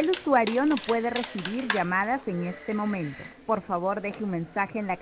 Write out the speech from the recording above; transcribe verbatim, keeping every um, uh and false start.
El usuario no puede recibir llamadas en este momento. Por favor, deje un mensaje en la